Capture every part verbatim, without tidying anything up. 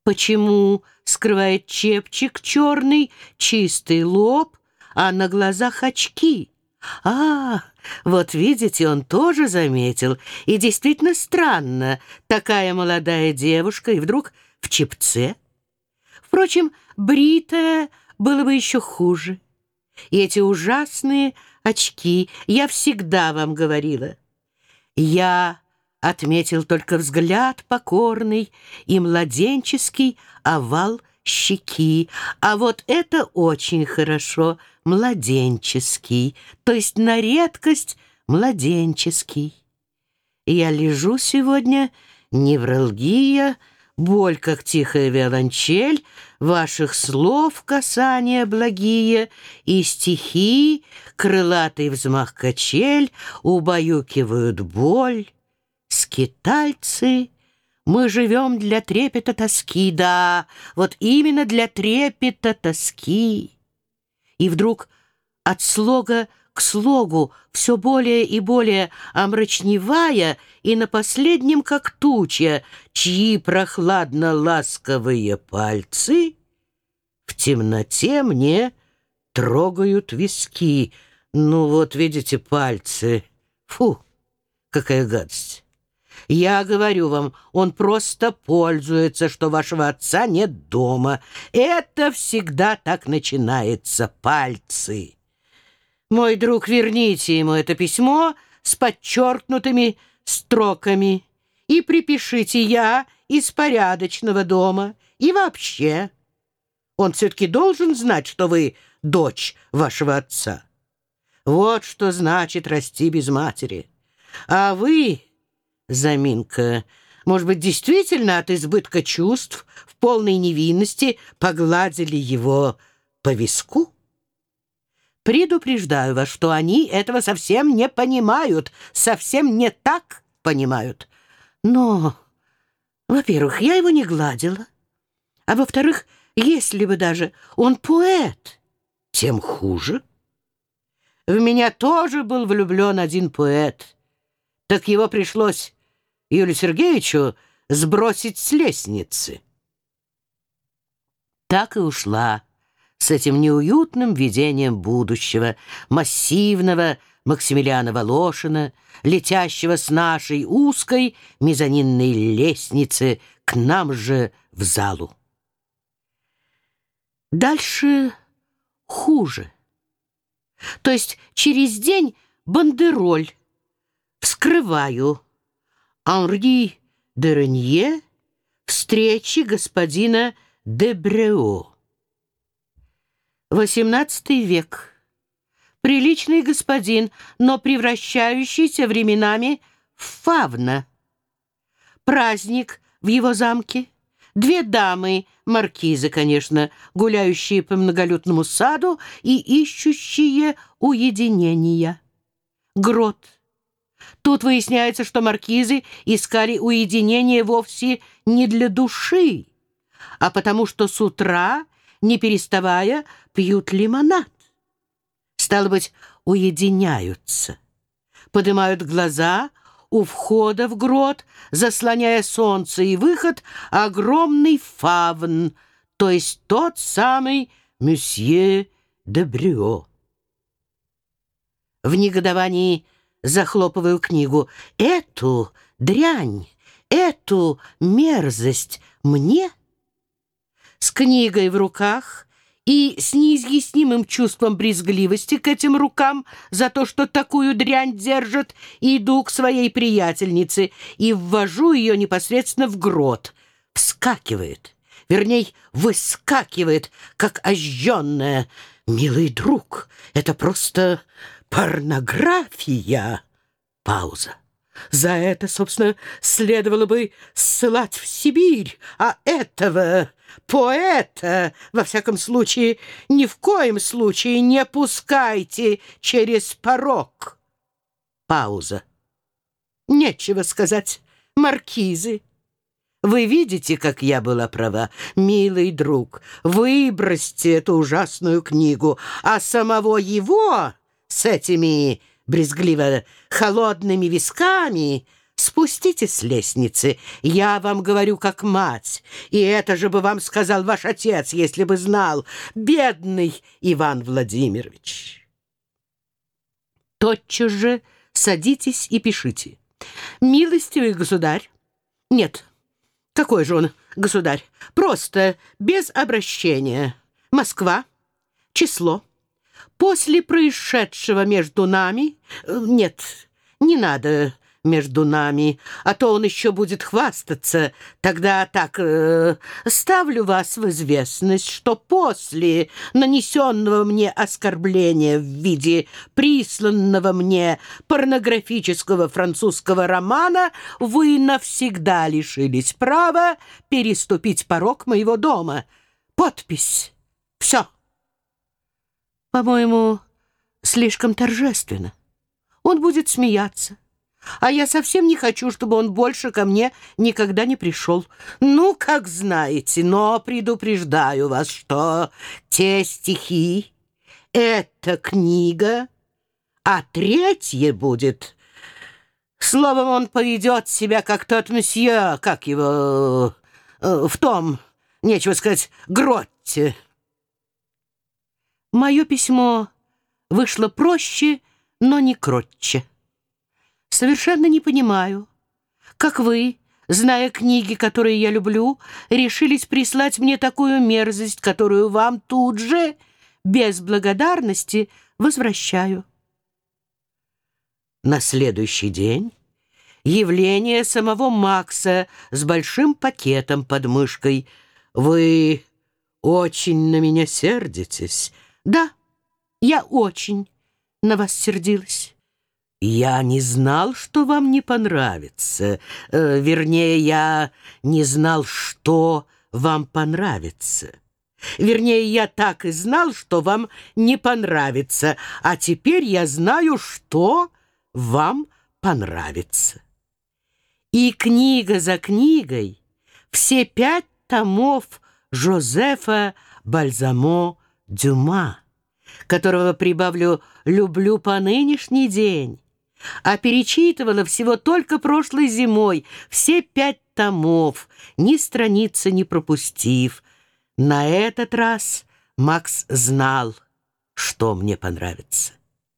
Почему скрывает чепчик черный, чистый лоб, а на глазах очки? А, вот видите, он тоже заметил. И действительно странно, такая молодая девушка, и вдруг в чепце. Впрочем, бритая было бы еще хуже. И эти ужасные очки, я всегда вам говорила. Я отметил только взгляд покорный и младенческий овал щеки. А вот это очень хорошо, младенческий, то есть на редкость младенческий. Я лежу сегодня, невралгия, боль, как тихая виолончель, ваших слов касания благие, и стихи, крылатый взмах качель, убаюкивают боль. Скитальцы, мы живем для трепета тоски, да, вот именно для трепета тоски. И вдруг от слога к слогу, все более и более омрачневая, и на последнем, как туча, чьи прохладно-ласковые пальцы в темноте мне трогают виски. Ну вот, видите, пальцы. Фу, какая гадость. Я говорю вам, он просто пользуется, что вашего отца нет дома. Это всегда так начинается, пальцы. Мой друг, верните ему это письмо с подчеркнутыми строками и припишите: я из порядочного дома. И вообще, он все-таки должен знать, что вы дочь вашего отца. Вот что значит расти без матери. А вы, заминка, может быть, действительно от избытка чувств в полной невинности погладили его по виску? Предупреждаю вас, что они этого совсем не понимают, совсем не так понимают. Но, во-первых, я его не гладила, а во-вторых, если бы даже он поэт, тем хуже. В меня тоже был влюблен один поэт, так его пришлось Юрию Сергеевичу сбросить с лестницы. Так и ушла с этим неуютным видением будущего, массивного Максимилиана Волошина, летящего с нашей узкой мезонинной лестницы к нам же в залу. Дальше хуже. То есть через день бандероль. Вскрываю. Анри де Ренье, встречи господина де Брео. Восемнадцатый век. Приличный господин, но превращающийся временами в фавна. Праздник в его замке. Две дамы, маркизы, конечно, гуляющие по многолюдному саду и ищущие уединения. Грот. Тут выясняется, что маркизы искали уединение вовсе не для души, а потому что с утра, не переставая, пьют лимонад. Стало быть, уединяются, поднимают глаза у входа в грот, заслоняя солнце и выход, огромный фавн, то есть тот самый месье де Брео. В негодовании захлопываю книгу. Эту дрянь, эту мерзость мне? С книгой в руках и с неизъяснимым чувством брезгливости к этим рукам за то, что такую дрянь держат, иду к своей приятельнице и ввожу ее непосредственно в грот. Вскакивает, верней, выскакивает, как ожженная. Милый друг, это просто порнография. Пауза. За это, собственно, следовало бы ссылать в Сибирь, а этого поэта, во всяком случае, ни в коем случае не пускайте через порог. Пауза. Нечего сказать, маркизы. Вы видите, как я была права, милый друг, выбросьте эту ужасную книгу, а самого его с этими брезгливо холодными висками спуститесь с лестницы. Я вам говорю как мать, и это же бы вам сказал ваш отец, если бы знал, бедный Иван Владимирович. Тотчас же садитесь и пишите. Милостивый государь. Нет, какой же он государь? Просто, без обращения. Москва. Число. После происшедшего между нами... Нет, не надо между нами, а то он еще будет хвастаться. Тогда так, э, ставлю вас в известность, что после нанесенного мне оскорбления в виде присланного мне порнографического французского романа вы навсегда лишились права переступить порог моего дома. Подпись. Все. По-моему, слишком торжественно. Он будет смеяться. А я совсем не хочу, чтобы он больше ко мне никогда не пришел. Ну, как знаете, но предупреждаю вас, что те стихи — это книга, а третье будет... Словом, он поведет себя, как тот месье, как его... в том, нечего сказать, гротте. Мое письмо вышло проще, но не кротче. Совершенно не понимаю, как вы, зная книги, которые я люблю, решились прислать мне такую мерзость, которую вам тут же, без благодарности, возвращаю. На следующий день явление самого Макса с большим пакетом под мышкой. «Вы очень на меня сердитесь?» «Да, я очень на вас сердилась». «Я не знал, что вам не понравится. Э, вернее, я не знал, что вам понравится. Вернее, я так и знал, что вам не понравится, а теперь я знаю, что вам понравится». И книга за книгой все пять томов Жозефа Бальзамо Дюма, которого, прибавлю, люблю по нынешний день, а перечитывала всего только прошлой зимой все пять томов, ни страницы не пропустив. На этот раз Макс знал, что мне понравится.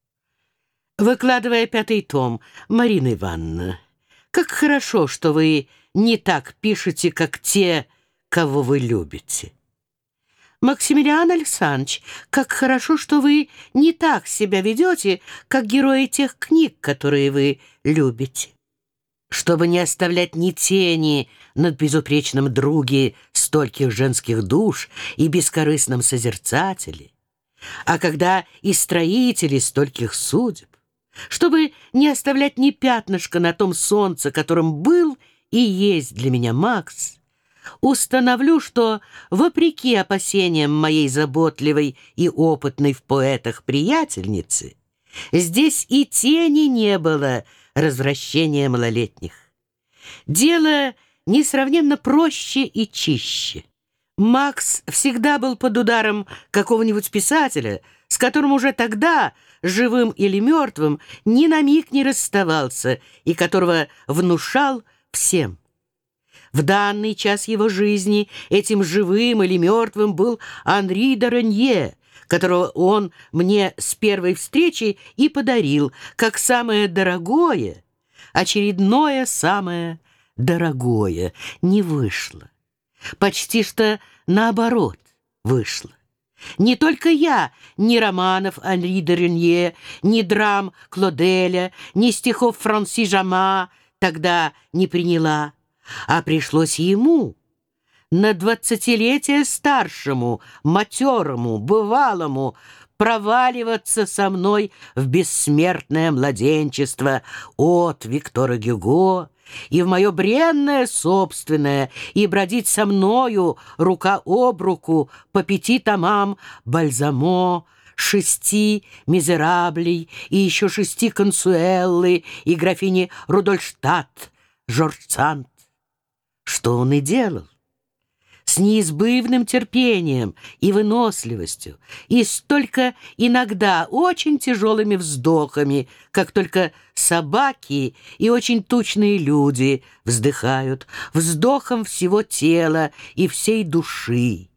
Выкладывая пятый том, Марина Ивановна, как хорошо, что вы не так пишете, как те, кого вы любите. Максимилиан Александрович, как хорошо, что вы не так себя ведете, как герои тех книг, которые вы любите. Чтобы не оставлять ни тени над безупречным друге стольких женских душ и бескорыстном созерцателе, а когда и строители стольких судеб, чтобы не оставлять ни пятнышка на том солнце, которым был и есть для меня Макс, установлю, что, вопреки опасениям моей заботливой и опытной в поэтах приятельницы, здесь и тени не было развращения малолетних. Дело несравненно проще и чище. Макс всегда был под ударом какого-нибудь писателя, с которым уже тогда, живым или мертвым, ни на миг не расставался и которого внушал всем. В данный час его жизни этим живым или мертвым был Анри де Ренье, которого он мне с первой встречи и подарил, как самое дорогое, очередное самое дорогое. Не вышло. Почти что наоборот вышло. Не только я, ни романов Анри де Ренье, ни драм Клоделя, ни стихов Франси Жама тогда не приняла, а пришлось ему, на двадцатилетие старшему, матерому, бывалому, проваливаться со мной в бессмертное младенчество от Виктора Гюго и в мое бренное собственное, и бродить со мною рука об руку по пяти томам Бальзамо, шести Мизераблей и еще шести Консуэллы и графини Рудольштадт, Жорж Санд. Что он и делал. с неизбывным терпением и выносливостью, и столько иногда очень тяжелыми вздохами, как только собаки и очень тучные люди вздыхают, вздохом всего тела и всей души.